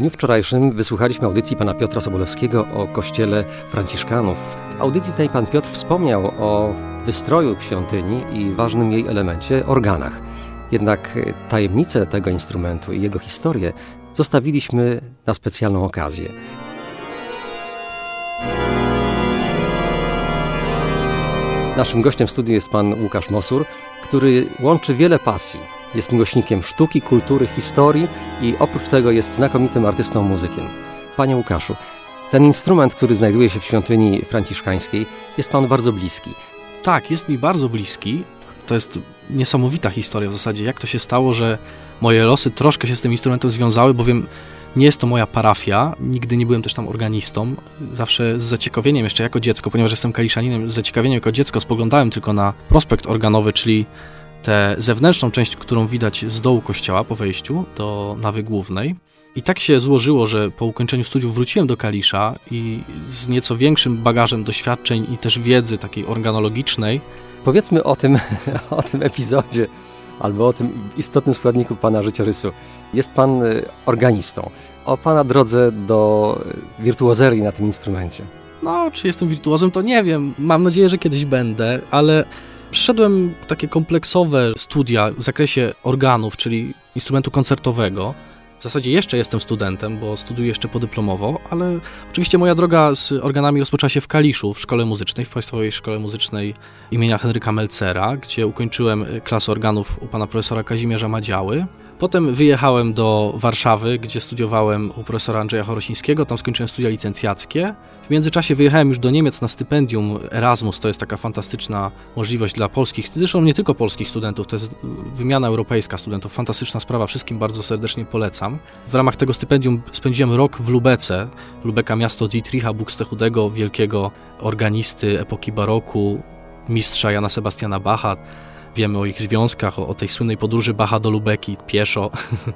dniu wczorajszym wysłuchaliśmy audycji pana Piotra Sobolewskiego o kościele franciszkanów. W audycji tej pan Piotr wspomniał o wystroju świątyni i ważnym jej elemencie, organach. Jednak tajemnicę tego instrumentu i jego historię zostawiliśmy na specjalną okazję. Naszym gościem w studiu jest pan Łukasz Mosur, który łączy wiele pasji. Jest miłośnikiem sztuki, kultury, historii i oprócz tego jest znakomitym artystą, muzykiem. Panie Łukaszu, ten instrument, który znajduje się w świątyni franciszkańskiej, jest panu bardzo bliski. Tak, jest mi bardzo bliski. To jest niesamowita historia w zasadzie. Jak to się stało, że moje losy troszkę się z tym instrumentem związały, bowiem nie jest to moja parafia, nigdy nie byłem też tam organistą. Zawsze z zaciekawieniem jeszcze jako dziecko, ponieważ jestem kaliszaninem, z zaciekawieniem jako dziecko spoglądałem tylko na prospekt organowy, czyli tę zewnętrzną część, którą widać z dołu kościoła po wejściu do nawy głównej. I tak się złożyło, że po ukończeniu studiów wróciłem do Kalisza i z nieco większym bagażem doświadczeń i też wiedzy takiej organologicznej. Powiedzmy o tym epizodzie, albo o tym istotnym składniku pana życiorysu. Jest pan organistą. O pana drodze do wirtuozerii na tym instrumencie. No, czy jestem wirtuozem, to nie wiem. Mam nadzieję, że kiedyś będę, ale przeszedłem takie kompleksowe studia w zakresie organów, czyli instrumentu koncertowego. W zasadzie jeszcze jestem studentem, bo studiuję jeszcze podyplomowo, ale oczywiście moja droga z organami rozpoczęła się w Kaliszu, w szkole muzycznej, w Państwowej Szkole Muzycznej imienia Henryka Melcera, gdzie ukończyłem klasę organów u pana profesora Kazimierza Madziały. Potem wyjechałem do Warszawy, gdzie studiowałem u profesora Andrzeja Chorosińskiego, tam skończyłem studia licencjackie. W międzyczasie wyjechałem już do Niemiec na stypendium Erasmus, to jest taka fantastyczna możliwość dla polskich, zresztą nie tylko polskich studentów, to jest wymiana europejska studentów, fantastyczna sprawa, wszystkim bardzo serdecznie polecam. W ramach tego stypendium spędziłem rok w Lubece, Lubeka miasto Dietricha Buxtehudego, wielkiego organisty epoki baroku, mistrza Jana Sebastiana Bacha. Wiemy o ich związkach, o tej słynnej podróży Bacha do Lubeki pieszo.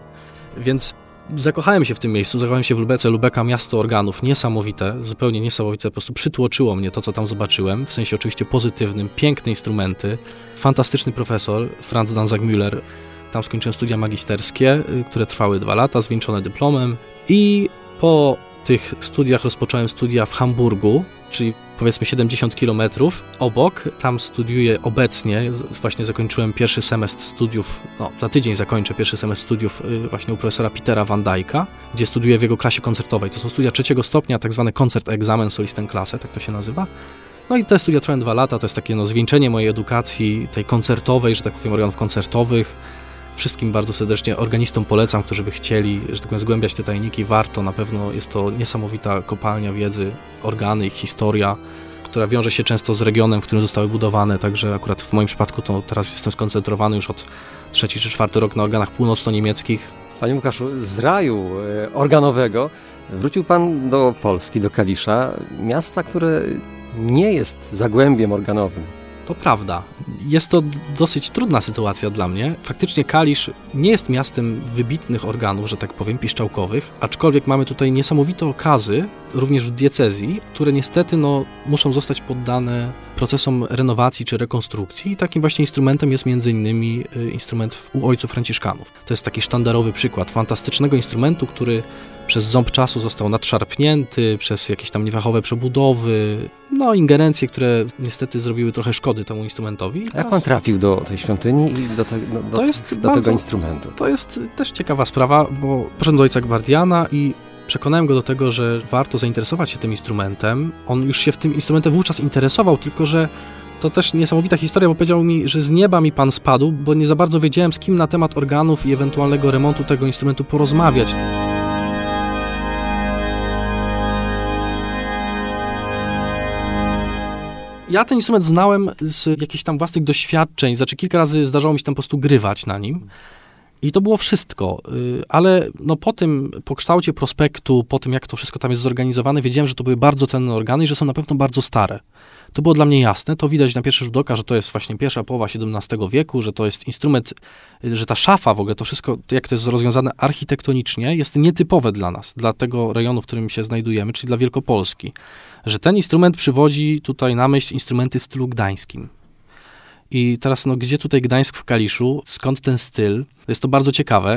Więc zakochałem się w tym miejscu, zakochałem się w Lubece. Lubeka, miasto organów, niesamowite, zupełnie niesamowite. Po prostu przytłoczyło mnie to, co tam zobaczyłem, w sensie oczywiście pozytywnym, piękne instrumenty, fantastyczny profesor, Franz Danzig-Müller. Tam skończyłem studia magisterskie, które trwały 2 lata, zwieńczone dyplomem i po tych studiach rozpocząłem studia w Hamburgu, czyli powiedzmy 70 km obok. Tam studiuję obecnie, właśnie zakończyłem pierwszy semestr studiów, za tydzień zakończę pierwszy semestr studiów właśnie u profesora Petera Van Dijk'a, gdzie studiuję w jego klasie koncertowej. To są studia 3. stopnia, tak zwany Konzertexamen Solistenklasse, tak to się nazywa. No i te studia trwają 2 lata, to jest takie zwieńczenie mojej edukacji, tej koncertowej, że tak powiem, organów koncertowych. Wszystkim bardzo serdecznie organistom polecam, którzy by chcieli, że tak powiem, zgłębiać te tajniki. Warto, na pewno jest to niesamowita kopalnia wiedzy, organy, ich historia, która wiąże się często z regionem, w którym zostały budowane, także akurat w moim przypadku to teraz jestem skoncentrowany już od 3. czy 4. rok na organach północno-niemieckich. Panie Łukaszu, z raju organowego wrócił pan do Polski, do Kalisza, miasta, które nie jest zagłębiem organowym. To prawda. Jest to dosyć trudna sytuacja dla mnie. Faktycznie Kalisz nie jest miastem wybitnych organów, że tak powiem, piszczałkowych, aczkolwiek mamy tutaj niesamowite okazy, również w diecezji, które niestety muszą zostać poddane procesom renowacji czy rekonstrukcji. I takim właśnie instrumentem jest m.in. instrument u ojców franciszkanów. To jest taki sztandarowy przykład fantastycznego instrumentu, który przez ząb czasu został nadszarpnięty, przez jakieś tam niefachowe przebudowy, ingerencje, które niestety zrobiły trochę szkody temu instrumentowi. Jak pan trafił do tej świątyni i do tego instrumentu? To jest też ciekawa sprawa, bo poszedłem do ojca Gwardiana i przekonałem go do tego, że warto zainteresować się tym instrumentem. On już się tym instrumentem wówczas interesował, tylko że to też niesamowita historia, bo powiedział mi, że z nieba mi pan spadł, bo nie za bardzo wiedziałem, z kim na temat organów i ewentualnego remontu tego instrumentu porozmawiać. Ja ten instrument znałem z jakichś tam własnych doświadczeń, kilka razy zdarzało mi się tam po prostu grywać na nim. I to było wszystko, ale po kształcie prospektu, po tym jak to wszystko tam jest zorganizowane, wiedziałem, że to były bardzo cenne organy i że są na pewno bardzo stare. To było dla mnie jasne, to widać na pierwszy rzut oka, że to jest właśnie pierwsza połowa XVII wieku, że to jest instrument, że ta szafa w ogóle, to wszystko, jak to jest rozwiązane architektonicznie, jest nietypowe dla nas, dla tego rejonu, w którym się znajdujemy, czyli dla Wielkopolski. Że ten instrument przywodzi tutaj na myśl instrumenty w stylu gdańskim. I teraz, gdzie tutaj Gdańsk w Kaliszu, skąd ten styl? Jest to bardzo ciekawe.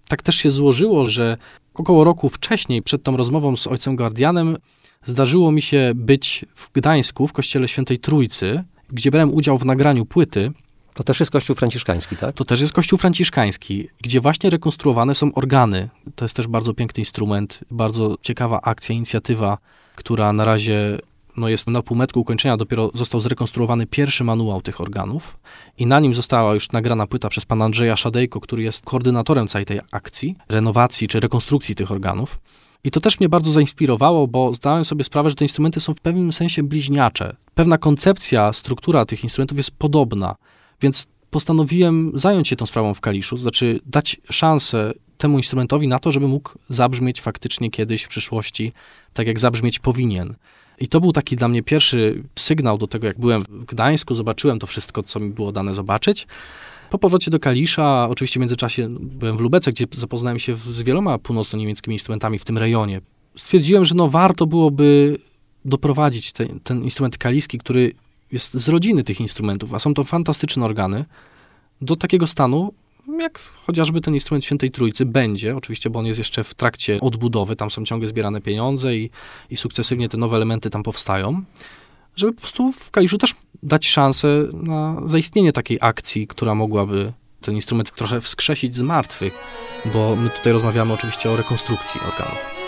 tak też się złożyło, że około roku wcześniej, przed tą rozmową z ojcem Guardianem, zdarzyło mi się być w Gdańsku, w kościele Świętej Trójcy, gdzie brałem udział w nagraniu płyty. To też jest kościół franciszkański, tak? To też jest kościół franciszkański, gdzie właśnie rekonstruowane są organy. To jest też bardzo piękny instrument, bardzo ciekawa akcja, inicjatywa, która na razie jest na półmetku ukończenia. Dopiero został zrekonstruowany pierwszy manuał tych organów i na nim została już nagrana płyta przez pana Andrzeja Szadejko, który jest koordynatorem całej tej akcji, renowacji czy rekonstrukcji tych organów. I to też mnie bardzo zainspirowało, bo zdałem sobie sprawę, że te instrumenty są w pewnym sensie bliźniacze. Pewna koncepcja, struktura tych instrumentów jest podobna, więc postanowiłem zająć się tą sprawą w Kaliszu, to znaczy dać szansę temu instrumentowi na to, żeby mógł zabrzmieć faktycznie kiedyś w przyszłości tak, jak zabrzmieć powinien. I to był taki dla mnie pierwszy sygnał do tego, jak byłem w Gdańsku, zobaczyłem to wszystko, co mi było dane zobaczyć. Po powrocie do Kalisza, oczywiście w międzyczasie byłem w Lubece, gdzie zapoznałem się z wieloma północno-niemieckimi instrumentami w tym rejonie. Stwierdziłem, że warto byłoby doprowadzić ten instrument kaliski, który jest z rodziny tych instrumentów, a są to fantastyczne organy, do takiego stanu, jak chociażby ten instrument Świętej Trójcy będzie, oczywiście, bo on jest jeszcze w trakcie odbudowy, tam są ciągle zbierane pieniądze i sukcesywnie te nowe elementy tam powstają, żeby po prostu w Kaliszu też dać szansę na zaistnienie takiej akcji, która mogłaby ten instrument trochę wskrzesić z martwych, bo my tutaj rozmawiamy oczywiście o rekonstrukcji organów.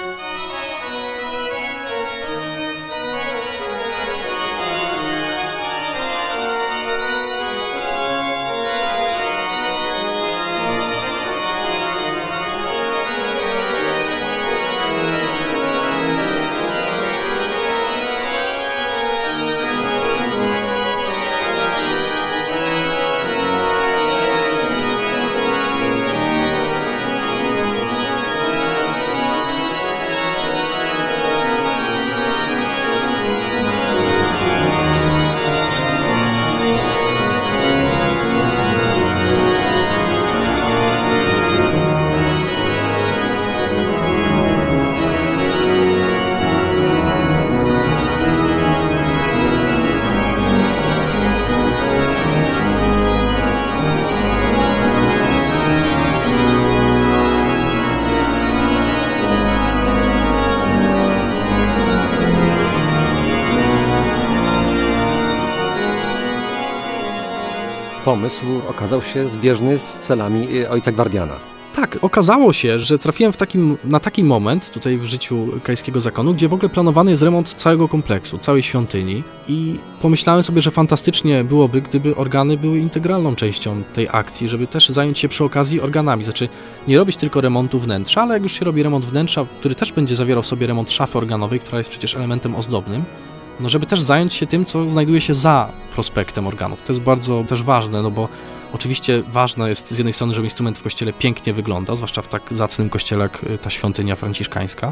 Pomysł okazał się zbieżny z celami ojca Guardiana. Tak, okazało się, że trafiłem na taki moment tutaj w życiu Kaliskiego Zakonu, gdzie w ogóle planowany jest remont całego kompleksu, całej świątyni i pomyślałem sobie, że fantastycznie byłoby, gdyby organy były integralną częścią tej akcji, żeby też zająć się przy okazji organami. Znaczy nie robić tylko remontu wnętrza, ale jak już się robi remont wnętrza, który też będzie zawierał w sobie remont szafy organowej, która jest przecież elementem ozdobnym, żeby też zająć się tym, co znajduje się za prospektem organów. To jest bardzo też ważne, bo oczywiście ważne jest z jednej strony, żeby instrument w kościele pięknie wyglądał, zwłaszcza w tak zacnym kościele jak ta świątynia franciszkańska,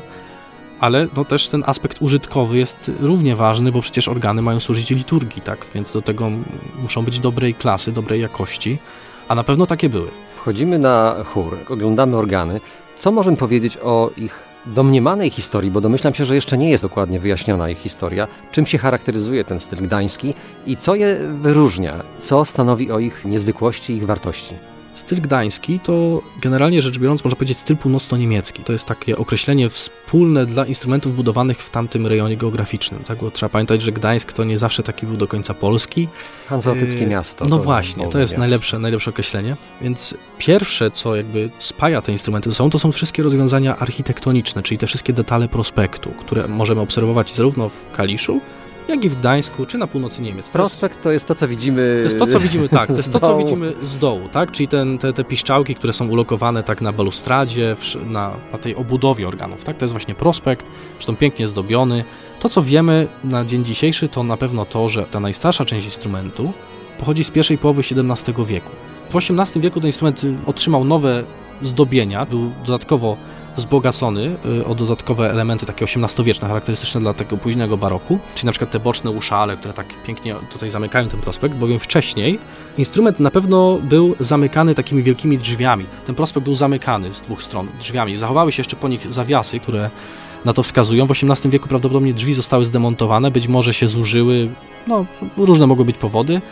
ale też ten aspekt użytkowy jest równie ważny, bo przecież organy mają służyć liturgii, tak? Więc do tego muszą być dobrej klasy, dobrej jakości, a na pewno takie były. Wchodzimy na chór, oglądamy organy. Co możemy powiedzieć o ich domniemanej historii, bo domyślam się, że jeszcze nie jest dokładnie wyjaśniona ich historia, czym się charakteryzuje ten styl gdański i co je wyróżnia, co stanowi o ich niezwykłości i ich wartości. Styl gdański to generalnie rzecz biorąc można powiedzieć styl północno-niemiecki. To jest takie określenie wspólne dla instrumentów budowanych w tamtym rejonie geograficznym. Tak? Bo trzeba pamiętać, że Gdańsk to nie zawsze taki był do końca polski. Hanzeatyckie miasto. No właśnie, to jest najlepsze określenie. Więc pierwsze, co jakby spaja te instrumenty ze sobą, to są wszystkie rozwiązania architektoniczne, czyli te wszystkie detale prospektu, które możemy obserwować zarówno w Kaliszu, jak i w Gdańsku, czy na północy Niemiec. Prospekt to jest to, co widzimy. To jest to, co widzimy, tak. To jest to, co widzimy z dołu, tak? Czyli te piszczałki, które są ulokowane tak na balustradzie, na tej obudowie organów, tak? To jest właśnie prospekt, zresztą pięknie zdobiony. To, co wiemy na dzień dzisiejszy, to na pewno to, że ta najstarsza część instrumentu pochodzi z pierwszej połowy XVII wieku. W XVIII wieku ten instrument otrzymał nowe zdobienia, był dodatkowo wzbogacony o dodatkowe elementy takie XVIII-wieczne, charakterystyczne dla tego późnego baroku, czyli na przykład te boczne uszale, które tak pięknie tutaj zamykają ten prospekt, bowiem wcześniej instrument na pewno był zamykany takimi wielkimi drzwiami. Ten prospekt był zamykany z dwóch stron drzwiami. Zachowały się jeszcze po nich zawiasy, które na to wskazują. W XVIII wieku prawdopodobnie drzwi zostały zdemontowane, być może się zużyły, różne mogły być powody.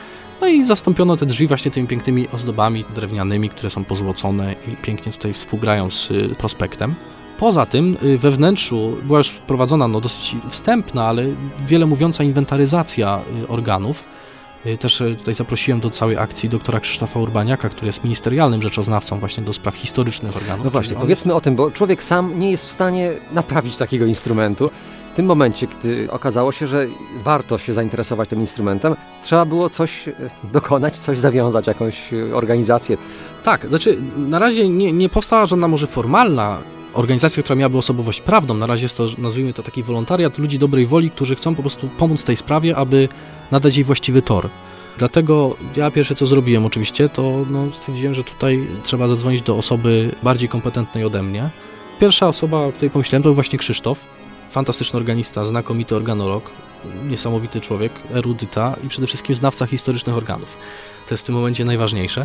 No i zastąpiono te drzwi właśnie tymi pięknymi ozdobami drewnianymi, które są pozłocone i pięknie tutaj współgrają z prospektem. Poza tym we wnętrzu była już prowadzona dosyć wstępna, ale wiele mówiąca inwentaryzacja organów. Też tutaj zaprosiłem do całej akcji doktora Krzysztofa Urbaniaka, który jest ministerialnym rzeczoznawcą właśnie do spraw historycznych organów. No właśnie, powiedzmy o tym, bo człowiek sam nie jest w stanie naprawić takiego instrumentu. W tym momencie, gdy okazało się, że warto się zainteresować tym instrumentem, trzeba było coś dokonać, coś zawiązać, jakąś organizację. Tak, znaczy na razie nie powstała żadna może formalna organizacja, która miałaby osobowość prawną. Na razie jest to, nazwijmy to taki wolontariat ludzi dobrej woli, którzy chcą po prostu pomóc tej sprawie, aby nadać jej właściwy tor. Dlatego ja pierwsze co zrobiłem oczywiście, to stwierdziłem, że tutaj trzeba zadzwonić do osoby bardziej kompetentnej ode mnie. Pierwsza osoba, o której pomyślałem, to był właśnie Krzysztof. Fantastyczny organista, znakomity organolog, niesamowity człowiek, erudyta i przede wszystkim znawca historycznych organów. To jest w tym momencie najważniejsze.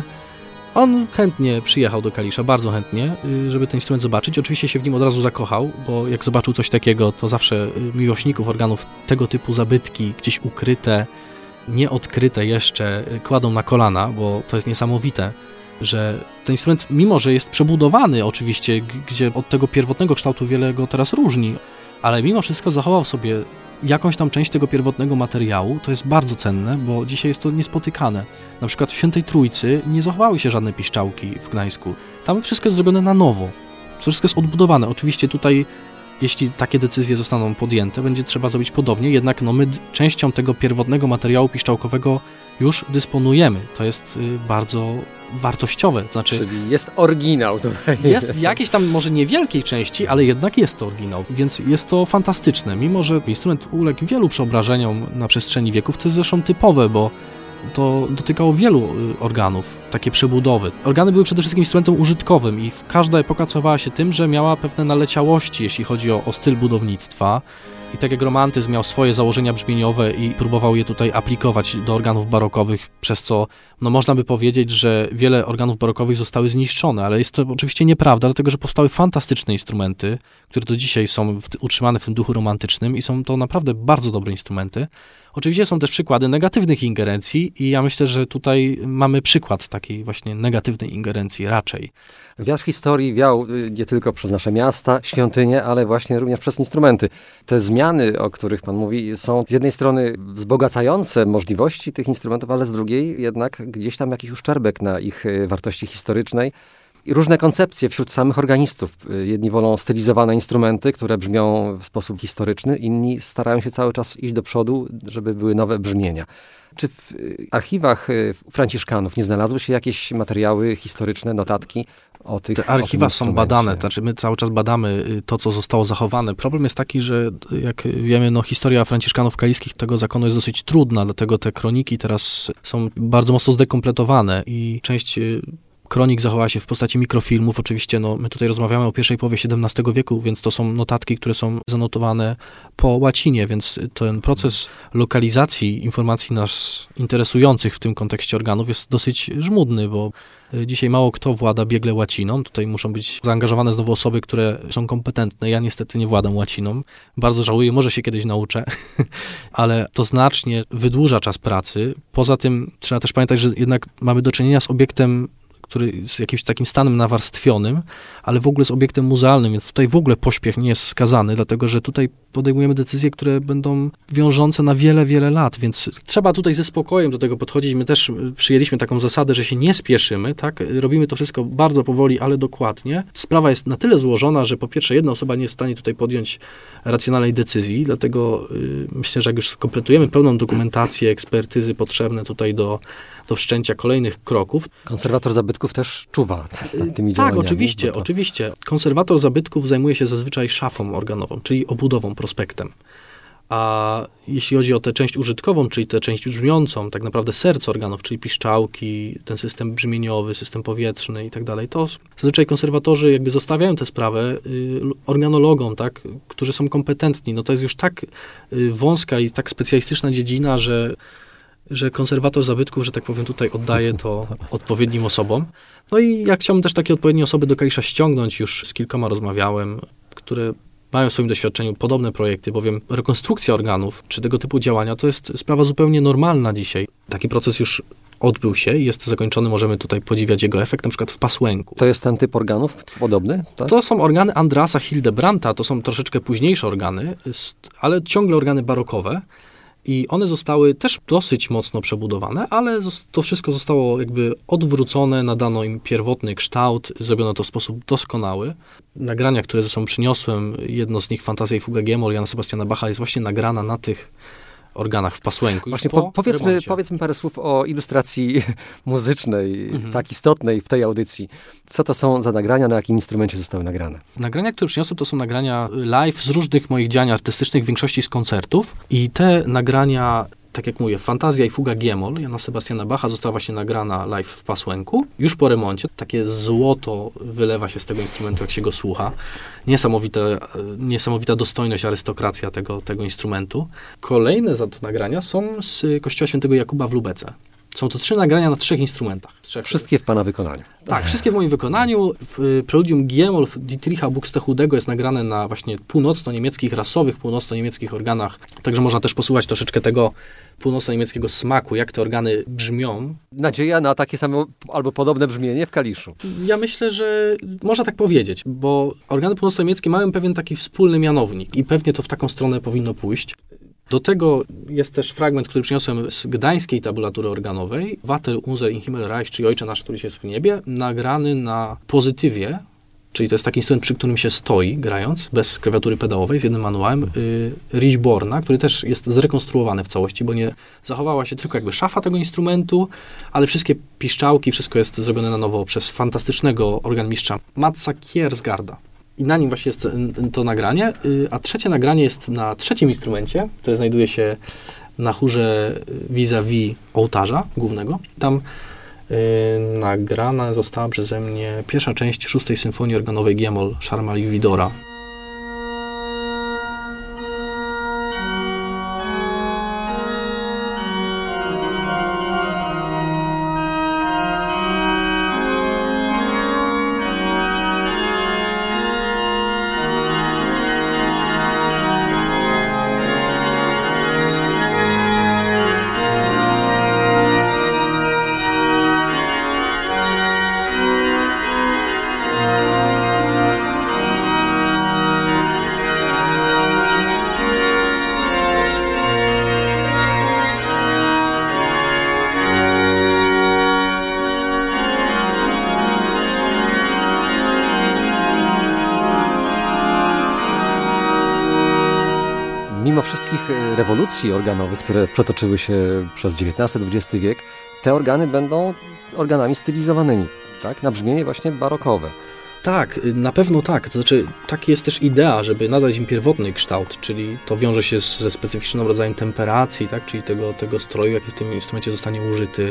On chętnie przyjechał do Kalisza, bardzo chętnie, żeby ten instrument zobaczyć. Oczywiście się w nim od razu zakochał, bo jak zobaczył coś takiego, to zawsze miłośników organów tego typu zabytki, gdzieś ukryte, nieodkryte jeszcze, kładą na kolana, bo to jest niesamowite, że ten instrument, mimo że jest przebudowany oczywiście, gdzie od tego pierwotnego kształtu wiele go teraz różni, ale mimo wszystko zachował sobie jakąś tam część tego pierwotnego materiału, to jest bardzo cenne, bo dzisiaj jest to niespotykane. Na przykład w Świętej Trójcy nie zachowały się żadne piszczałki w Gdańsku. Tam wszystko jest zrobione na nowo. Wszystko jest odbudowane. Oczywiście tutaj, jeśli takie decyzje zostaną podjęte, będzie trzeba zrobić podobnie, jednak my częścią tego pierwotnego materiału piszczałkowego już dysponujemy. To jest bardzo wartościowe. Znaczy, czyli jest oryginał tutaj. Jest w jakiejś tam może niewielkiej części, ale jednak jest to oryginał, więc jest to fantastyczne. Mimo że instrument uległ wielu przeobrażeniom na przestrzeni wieków, to jest zresztą typowe, bo to dotykało wielu organów, takie przebudowy. Organy były przede wszystkim instrumentem użytkowym i każda epoka cechowała się tym, że miała pewne naleciałości, jeśli chodzi o styl budownictwa. I tak jak romantyzm miał swoje założenia brzmieniowe i próbował je tutaj aplikować do organów barokowych, przez co można by powiedzieć, że wiele organów barokowych zostały zniszczone, ale jest to oczywiście nieprawda, dlatego że powstały fantastyczne instrumenty, które do dzisiaj są utrzymane w tym duchu romantycznym i są to naprawdę bardzo dobre instrumenty. Oczywiście są też przykłady negatywnych ingerencji i ja myślę, że tutaj mamy przykład takiej właśnie negatywnej ingerencji raczej. Wiatr historii wiał nie tylko przez nasze miasta, świątynie, ale właśnie również przez instrumenty. Te zmiany, o których pan mówi, są z jednej strony wzbogacające możliwości tych instrumentów, ale z drugiej jednak gdzieś tam jakiś uszczerbek na ich wartości historycznej. I różne koncepcje wśród samych organistów. Jedni wolą stylizowane instrumenty, które brzmią w sposób historyczny, inni starają się cały czas iść do przodu, żeby były nowe brzmienia. Czy w archiwach franciszkanów nie znalazły się jakieś materiały historyczne, notatki o tych? Te archiwa są badane, znaczy my cały czas badamy to, co zostało zachowane. Problem jest taki, że jak wiemy, historia franciszkanów kaliskich tego zakonu jest dosyć trudna, dlatego te kroniki teraz są bardzo mocno zdekompletowane i część kronik zachowała się w postaci mikrofilmów. Oczywiście my tutaj rozmawiamy o pierwszej połowie XVII wieku, więc to są notatki, które są zanotowane po łacinie, więc ten proces lokalizacji informacji nas interesujących w tym kontekście organów jest dosyć żmudny, bo dzisiaj mało kto włada biegle łaciną. Tutaj muszą być zaangażowane znowu osoby, które są kompetentne. Ja niestety nie władam łaciną. Bardzo żałuję, może się kiedyś nauczę, ale to znacznie wydłuża czas pracy. Poza tym trzeba też pamiętać, że jednak mamy do czynienia z obiektem, który jest jakimś takim stanem nawarstwionym, ale w ogóle z obiektem muzealnym, więc tutaj w ogóle pośpiech nie jest wskazany, dlatego że tutaj podejmujemy decyzje, które będą wiążące na wiele, wiele lat, więc trzeba tutaj ze spokojem do tego podchodzić. My też przyjęliśmy taką zasadę, że się nie spieszymy, tak? Robimy to wszystko bardzo powoli, ale dokładnie. Sprawa jest na tyle złożona, że po pierwsze jedna osoba nie jest w stanie tutaj podjąć racjonalnej decyzji, dlatego myślę, że jak już skompletujemy pełną dokumentację, ekspertyzy potrzebne tutaj do wszczęcia kolejnych kroków. Konserwator zabytków też czuwa nad tymi działaniami. Tak, oczywiście. Konserwator zabytków zajmuje się zazwyczaj szafą organową, czyli obudową, prospektem. A jeśli chodzi o tę część użytkową, czyli tę część brzmiącą, tak naprawdę serce organów, czyli piszczałki, ten system brzmieniowy, system powietrzny i tak dalej, to zazwyczaj konserwatorzy jakby zostawiają tę sprawę organologom, tak, którzy są kompetentni. To jest już tak wąska i tak specjalistyczna dziedzina, że konserwator zabytków, że tak powiem, tutaj oddaje to odpowiednim osobom. I ja chciałbym też takie odpowiednie osoby do Kalisza ściągnąć, już z kilkoma rozmawiałem, które mają w swoim doświadczeniu podobne projekty, bowiem rekonstrukcja organów, czy tego typu działania, to jest sprawa zupełnie normalna dzisiaj. Taki proces już odbył się i jest zakończony, możemy tutaj podziwiać jego efekt, na przykład w Passwenku. To jest ten typ organów podobny? Tak? To są organy Andrasa Hildebrandta, to są troszeczkę późniejsze organy, ale ciągle organy barokowe. I one zostały też dosyć mocno przebudowane, ale to wszystko zostało jakby odwrócone, nadano im pierwotny kształt, zrobiono to w sposób doskonały. Nagrania, które ze sobą przyniosłem, jedno z nich, Fantazja i Fuga G-moll Jana Sebastiana Bacha, jest właśnie nagrana na tych organach w Passwenku. Właśnie powiedzmy parę słów o ilustracji muzycznej, tak istotnej w tej audycji. Co to są za nagrania, na jakim instrumencie zostały nagrane? Nagrania, które przyniosłem, to są nagrania live z różnych moich działań artystycznych, w większości z koncertów. I te nagrania, tak jak mówię, Fantazja i Fuga G-moll Jana Sebastiana Bacha została właśnie nagrana live w Passwenku. Już po remoncie. Takie złoto wylewa się z tego instrumentu, jak się go słucha. Niesamowita dostojność, arystokracja tego instrumentu. Kolejne za to nagrania są z kościoła świętego Jakuba w Lubece. Są to 3 nagrania na 3 instrumentach. Wszystkie w pana wykonaniu. Tak, wszystkie w moim wykonaniu. W Preludium G-moll Dietricha Buxtehudego jest nagrane na właśnie północno-niemieckich, rasowych północno-niemieckich organach. Także można też posłuchać troszeczkę tego północno-niemieckiego smaku, jak te organy brzmią. Nadzieja na takie samo albo podobne brzmienie w Kaliszu. Ja myślę, że można tak powiedzieć, bo organy północno-niemieckie mają pewien taki wspólny mianownik i pewnie to w taką stronę powinno pójść. Do tego jest też fragment, który przyniosłem z gdańskiej tabulatury organowej, Vater unser im Himmelreich, czyli Ojcze Nasz, który jest w niebie, nagrany na pozytywie, czyli to jest taki instrument, przy którym się stoi, grając, bez klawiatury pedałowej, z jednym manuałem, Richborna, który też jest zrekonstruowany w całości, bo nie zachowała się tylko jakby szafa tego instrumentu, ale wszystkie piszczałki, wszystko jest zrobione na nowo przez fantastycznego organmistrza Matsa Kiersgaarda. I na nim właśnie jest to nagranie, a trzecie nagranie jest na trzecim instrumencie, które znajduje się na chórze vis-a-vis ołtarza głównego. Tam nagrana została przeze mnie pierwsza część 6. symfonii organowej G-moll Charles-Marie Widora. Mimo wszystkich rewolucji organowych, które przetoczyły się przez XIX-XX wiek, te organy będą organami stylizowanymi, tak? Na brzmienie właśnie barokowe. Tak, na pewno tak. To znaczy, tak jest też idea, żeby nadać im pierwotny kształt, czyli to wiąże się ze specyficznym rodzajem temperacji, tak? Czyli tego stroju, jaki w tym instrumencie zostanie użyty.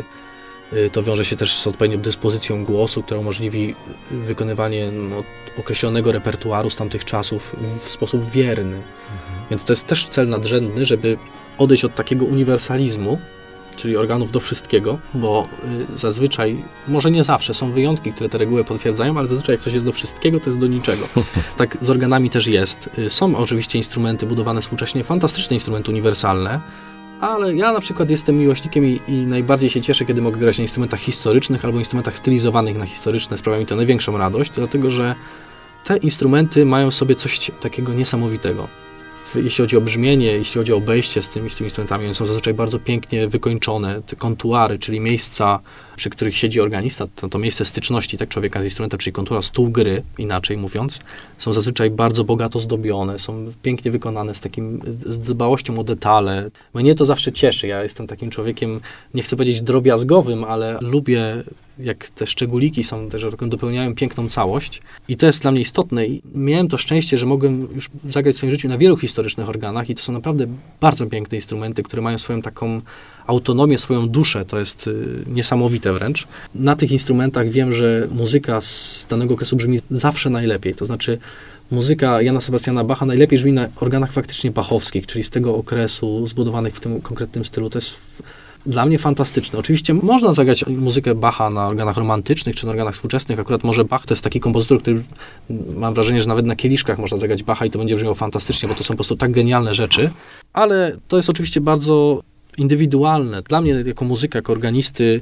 To wiąże się też z odpowiednią dyspozycją głosu, która umożliwi wykonywanie określonego repertuaru z tamtych czasów w sposób wierny. Więc to jest też cel nadrzędny, żeby odejść od takiego uniwersalizmu, czyli organów do wszystkiego, bo zazwyczaj, może nie zawsze, są wyjątki, które te reguły potwierdzają, ale zazwyczaj jak coś jest do wszystkiego, to jest do niczego. Tak z organami też jest. Są oczywiście instrumenty budowane współcześnie, fantastyczne instrumenty uniwersalne, ale ja na przykład jestem miłośnikiem i najbardziej się cieszę, kiedy mogę grać na instrumentach historycznych albo instrumentach stylizowanych na historyczne. Sprawia mi to największą radość, dlatego że te instrumenty mają w sobie coś takiego niesamowitego. Jeśli chodzi o brzmienie, jeśli chodzi o obejście z tymi instrumentami, one są zazwyczaj bardzo pięknie wykończone. Te kontuary, czyli miejsca, przy których siedzi organista, to miejsce styczności tak, człowieka z instrumentem, czyli kontura, stół gry, inaczej mówiąc, są zazwyczaj bardzo bogato zdobione, są pięknie wykonane z dbałością o detale. Mnie to zawsze cieszy. Ja jestem takim człowiekiem, nie chcę powiedzieć drobiazgowym, ale lubię, jak te szczególiki są, też dopełniają piękną całość. I to jest dla mnie istotne. I miałem to szczęście, że mogłem już zagrać w swoim życiu na wielu historycznych organach i to są naprawdę bardzo piękne instrumenty, które mają swoją taką autonomię, swoją duszę. To jest niesamowite wręcz. Na tych instrumentach wiem, że muzyka z danego okresu brzmi zawsze najlepiej. To znaczy muzyka Jana Sebastiana Bacha najlepiej brzmi na organach faktycznie bachowskich, czyli z tego okresu zbudowanych w tym konkretnym stylu. To jest dla mnie fantastyczne. Oczywiście można zagrać muzykę Bacha na organach romantycznych czy na organach współczesnych. Akurat może Bach to jest taki kompozytor, który mam wrażenie, że nawet na kieliszkach można zagrać Bacha i to będzie brzmiało fantastycznie, bo to są po prostu tak genialne rzeczy. Ale to jest oczywiście bardzo indywidualne. Dla mnie jako muzyka, jako organisty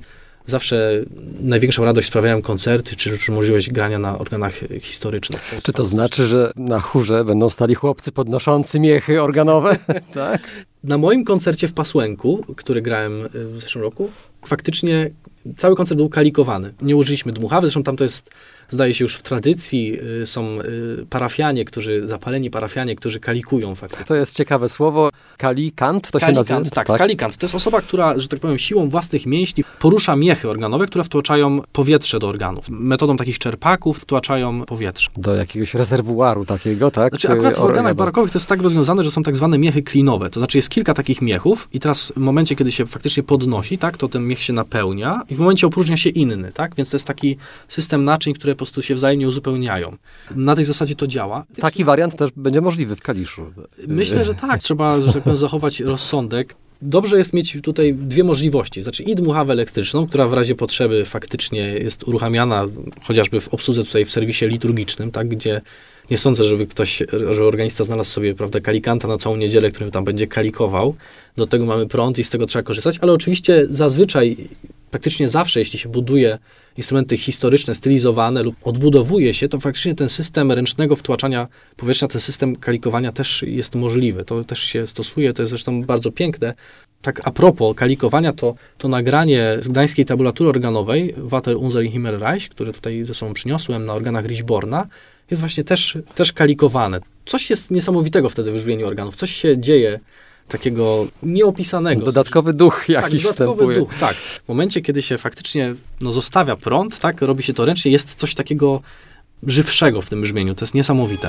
zawsze największą radość sprawiają koncerty, czy możliwość grania na organach historycznych. Czy to znaczy, że na chórze będą stali chłopcy podnoszący miechy organowe? Tak? Na moim koncercie w Pasłęku, który grałem w zeszłym roku, faktycznie cały koncert był kalikowany. Nie użyliśmy dmuchawy, zresztą tam to jest, zdaje się, już w tradycji. Są parafianie, zapaleni parafianie, którzy kalikują faktycznie. To jest ciekawe słowo. Kalikant to się nazywa? Tak, kalikant. To jest osoba, która, że tak powiem, siłą własnych mięśni porusza miechy organowe, które wtłaczają powietrze do organów. Metodą takich czerpaków wtłaczają powietrze. Do jakiegoś rezerwuaru takiego, tak? Znaczy akurat w organach barokowych to jest tak rozwiązane, że są tak zwane miechy klinowe. To znaczy jest kilka takich miechów i teraz w momencie, kiedy się faktycznie podnosi, tak, to ten miech się napełnia i w momencie opróżnia się inny, tak? Więc to jest taki system naczyń, które po prostu się wzajemnie uzupełniają. Na tej zasadzie to działa. Taki wariant też będzie możliwy w Kaliszu. Myślę, że tak. Trzeba, że tak powiem, zachować rozsądek. Dobrze jest mieć tutaj dwie możliwości. Znaczy i dmuchawę elektryczną, która w razie potrzeby faktycznie jest uruchamiana chociażby w obsłudze tutaj w serwisie liturgicznym, tak, gdzie nie sądzę, żeby organista znalazł sobie, prawda, kalikanta na całą niedzielę, którym tam będzie kalikował. Do tego mamy prąd i z tego trzeba korzystać, ale oczywiście zazwyczaj, praktycznie zawsze, jeśli się buduje instrumenty historyczne, stylizowane lub odbudowuje się, to faktycznie ten system ręcznego wtłaczania powietrza, ten system kalikowania też jest możliwy. To też się stosuje, to jest zresztą bardzo piękne. Tak a propos kalikowania, to nagranie z gdańskiej tabulatury organowej Vater unser im Himmelreich, które tutaj ze sobą przyniosłem na organach Richborna, jest właśnie też kalikowane. Coś jest niesamowitego wtedy w brzmieniu organów, coś się dzieje takiego nieopisanego. Dodatkowy duch jakiś wstępuje. Duch, tak. W momencie, kiedy się faktycznie zostawia prąd, tak, robi się to ręcznie, jest coś takiego żywszego w tym brzmieniu. To jest niesamowite.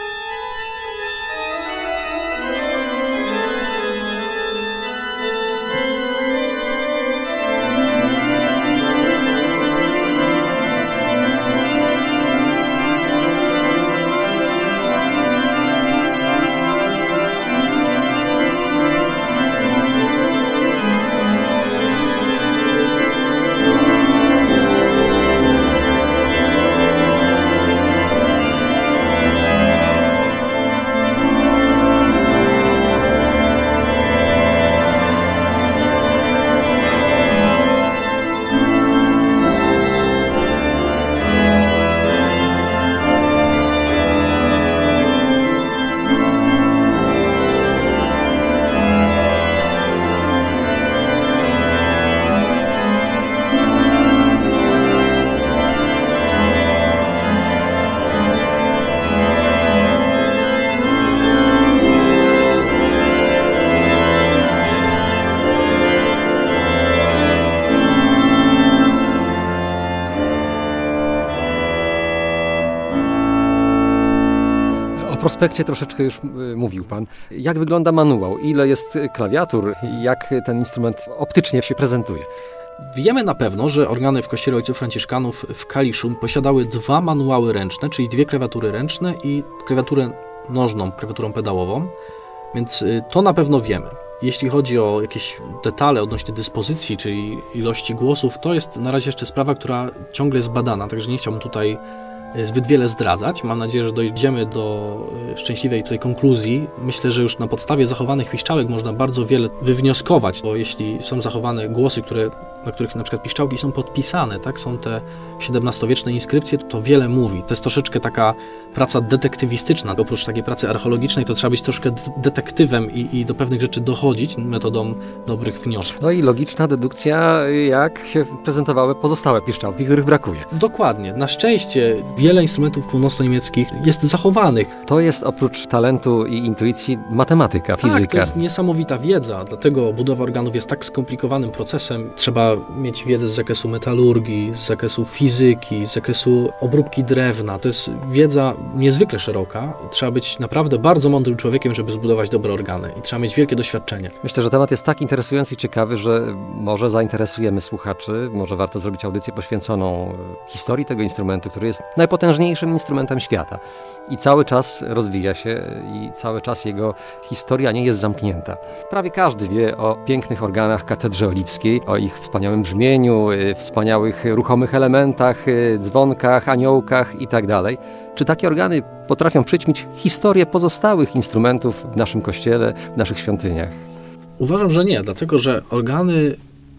O prospekcie troszeczkę już mówił pan. Jak wygląda manuał? Ile jest klawiatur? Jak ten instrument optycznie się prezentuje? Wiemy na pewno, że organy w kościele ojców franciszkanów w Kaliszu posiadały 2 manuały ręczne, czyli 2 klawiatury ręczne i klawiaturę nożną, klawiaturą pedałową, więc to na pewno wiemy. Jeśli chodzi o jakieś detale odnośnie dyspozycji, czyli ilości głosów, to jest na razie jeszcze sprawa, która ciągle jest badana, także nie chciałbym tutaj zbyt wiele zdradzać. Mam nadzieję, że dojdziemy do szczęśliwej tutaj konkluzji. Myślę, że już na podstawie zachowanych piszczałek można bardzo wiele wywnioskować, bo jeśli są zachowane głosy, na których na przykład piszczałki są podpisane, tak, są te XVII-wieczne inskrypcje, to wiele mówi. To jest troszeczkę taka praca detektywistyczna. Oprócz takiej pracy archeologicznej to trzeba być troszkę detektywem i do pewnych rzeczy dochodzić metodą dobrych wniosków. No i logiczna dedukcja, jak się prezentowały pozostałe piszczałki, których brakuje. Dokładnie. Na szczęście wiele instrumentów północno-niemieckich jest zachowanych. To jest oprócz talentu i intuicji matematyka, fizyka. Tak, to jest niesamowita wiedza, dlatego budowa organów jest tak skomplikowanym procesem. Trzeba mieć wiedzę z zakresu metalurgii, z zakresu fizyki, z zakresu obróbki drewna. To jest wiedza niezwykle szeroka. Trzeba być naprawdę bardzo mądrym człowiekiem, żeby zbudować dobre organy i trzeba mieć wielkie doświadczenie. Myślę, że temat jest tak interesujący i ciekawy, że może zainteresujemy słuchaczy, może warto zrobić audycję poświęconą historii tego instrumentu, który jest najpotężniejszym instrumentem świata i cały czas rozwija się i cały czas jego historia nie jest zamknięta. Prawie każdy wie o pięknych organach katedry oliwskiej, o ich wspaniałym brzmieniu, wspaniałych ruchomych elementach, dzwonkach, aniołkach itd. Czy takie organy potrafią przyćmić historię pozostałych instrumentów w naszym kościele, w naszych świątyniach? Uważam, że nie, dlatego że organy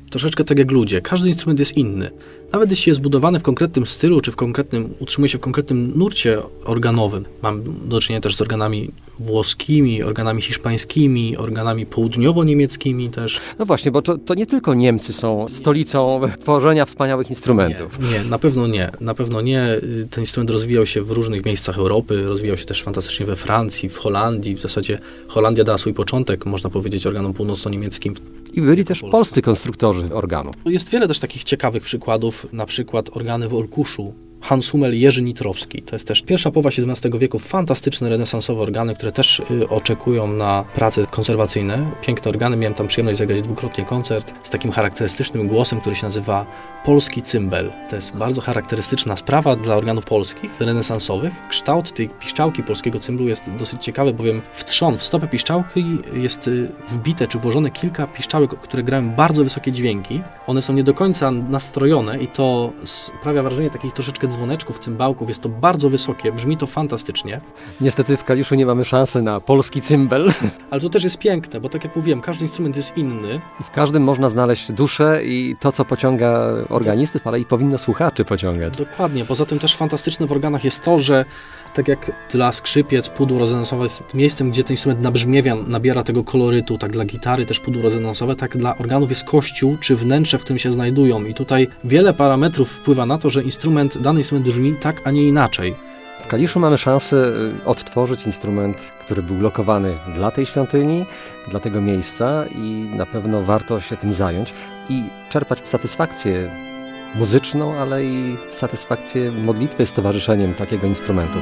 troszeczkę tak jak ludzie. Każdy instrument jest inny. Nawet jeśli jest zbudowany w konkretnym stylu, czy utrzymuje się w konkretnym nurcie organowym. Mam do czynienia też z organami włoskimi, organami hiszpańskimi, organami południowo-niemieckimi też. No właśnie, bo to nie tylko Niemcy są stolicą tworzenia wspaniałych instrumentów. Nie, na pewno nie. Na pewno nie. Ten instrument rozwijał się w różnych miejscach Europy, rozwijał się też fantastycznie we Francji, w Holandii. W zasadzie Holandia dała swój początek, można powiedzieć, organom północno-niemieckim. I byli też polscy konstruktorzy organów. Jest wiele też takich ciekawych przykładów, na przykład organy w Olkuszu. Hans Hummel i Jerzy Nitrowski. To jest też pierwsza połowa XVII wieku, fantastyczne, renesansowe organy, które też oczekują na prace konserwacyjne. Piękne organy, miałem tam przyjemność zagrać dwukrotnie koncert z takim charakterystycznym głosem, który się nazywa polski cymbel. To jest bardzo charakterystyczna sprawa dla organów polskich, renesansowych. Kształt tej piszczałki polskiego cymblu jest dosyć ciekawy, bowiem w trzon, w stopę piszczałki jest wbite czy włożone kilka piszczałek, które grają bardzo wysokie dźwięki. One są nie do końca nastrojone i to sprawia wrażenie takich troszeczkę dzwoneczków, cymbałków. Jest to bardzo wysokie, brzmi to fantastycznie. Niestety w Kaliszu nie mamy szansy na polski cymbel. Ale to też jest piękne, bo tak jak mówiłem, każdy instrument jest inny. I w każdym można znaleźć duszę i to, co pociąga organistów, ale i powinno słuchaczy pociągać. Dokładnie. Poza tym też fantastyczne w organach jest to, że tak jak dla skrzypiec pudło rezonansowe jest miejscem, gdzie ten instrument nabrzmiewia, nabiera tego kolorytu, tak dla gitary też pudło rezonansowe, tak dla organów jest kościół czy wnętrze, w którym się znajdują. I tutaj wiele parametrów wpływa na to, że dany instrument brzmi tak, a nie inaczej. W Kaliszu mamy szansę odtworzyć instrument, który był lokowany dla tej świątyni, dla tego miejsca i na pewno warto się tym zająć i czerpać satysfakcję muzyczną, ale i satysfakcję modlitwy z towarzyszeniem takiego instrumentu.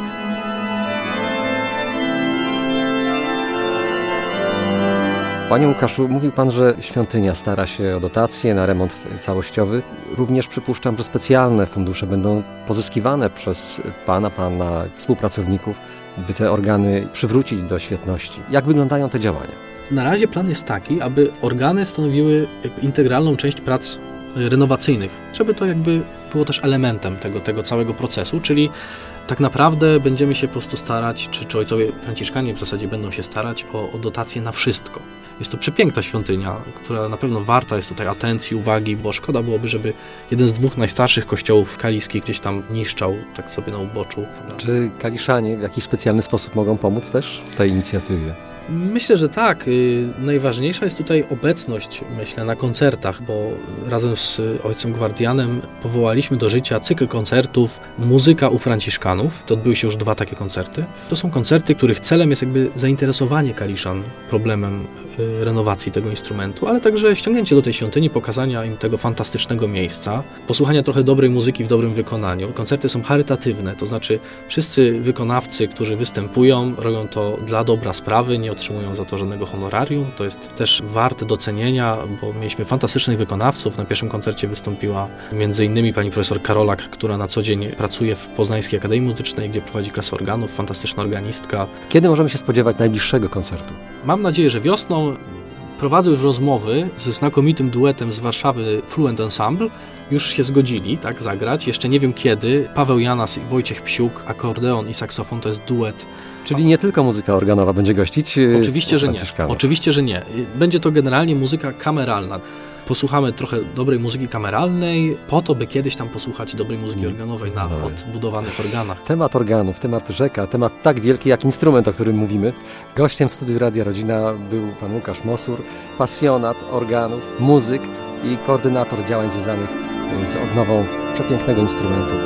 Panie Łukaszu, mówił Pan, że świątynia stara się o dotacje na remont całościowy. Również przypuszczam, że specjalne fundusze będą pozyskiwane przez Pana współpracowników, by te organy przywrócić do świetności. Jak wyglądają te działania? Na razie plan jest taki, aby organy stanowiły integralną część prac renowacyjnych, żeby to było też elementem tego całego procesu, czyli tak naprawdę będziemy się po prostu starać, czy ojcowie franciszkanie w zasadzie będą się starać o dotację na wszystko. Jest to przepiękna świątynia, która na pewno warta jest tutaj atencji, uwagi, bo szkoda byłoby, żeby jeden z dwóch najstarszych kościołów kaliskich gdzieś tam niszczał tak sobie na uboczu. Czy kaliszanie w jakiś specjalny sposób mogą pomóc też w tej inicjatywie? Myślę, że tak. Najważniejsza jest tutaj obecność, myślę, na koncertach, bo razem z ojcem Gwardianem powołaliśmy do życia cykl koncertów Muzyka u Franciszkanów. To odbyły się już 2 takie koncerty. To są koncerty, których celem jest zainteresowanie kaliszan problemem renowacji tego instrumentu, ale także ściągnięcie do tej świątyni, pokazania im tego fantastycznego miejsca, posłuchania trochę dobrej muzyki w dobrym wykonaniu. Koncerty są charytatywne, to znaczy wszyscy wykonawcy, którzy występują, robią to dla dobra sprawy, nie otrzymują za to żadnego honorarium. To jest też warte docenienia, bo mieliśmy fantastycznych wykonawców. Na pierwszym koncercie wystąpiła m.in. pani profesor Karolak, która na co dzień pracuje w Poznańskiej Akademii Muzycznej, gdzie prowadzi klasę organów, fantastyczna organistka. Kiedy możemy się spodziewać najbliższego koncertu? Mam nadzieję, że wiosną. Prowadzę już rozmowy ze znakomitym duetem z Warszawy Fluent Ensemble. Już się zgodzili zagrać. Jeszcze nie wiem kiedy. Paweł Janas i Wojciech Psiuk, akordeon i saksofon, to jest duet. Czyli nie tylko muzyka organowa będzie gościć? Oczywiście, że nie. Oczywiście, że nie. Będzie to generalnie muzyka kameralna. Posłuchamy trochę dobrej muzyki kameralnej, po to, by kiedyś tam posłuchać dobrej muzyki organowej na odbudowanych organach. Temat organów, temat rzeka, temat tak wielki jak instrument, o którym mówimy. Gościem w studiu Radia Rodzina był pan Łukasz Mosur, pasjonat organów, muzyk i koordynator działań związanych z odnową przepięknego instrumentu.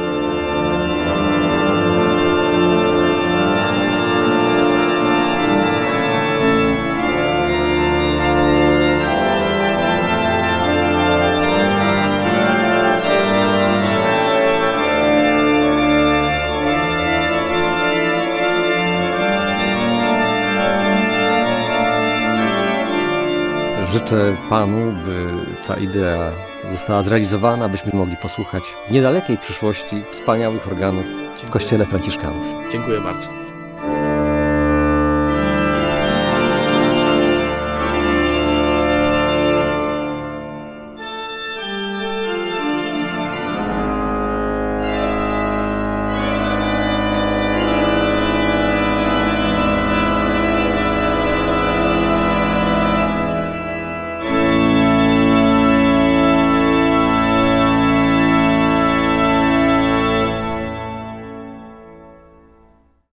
Życzę Panu, by ta idea została zrealizowana, byśmy mogli posłuchać w niedalekiej przyszłości wspaniałych organów w Kościele Franciszkanów. Dziękuję bardzo.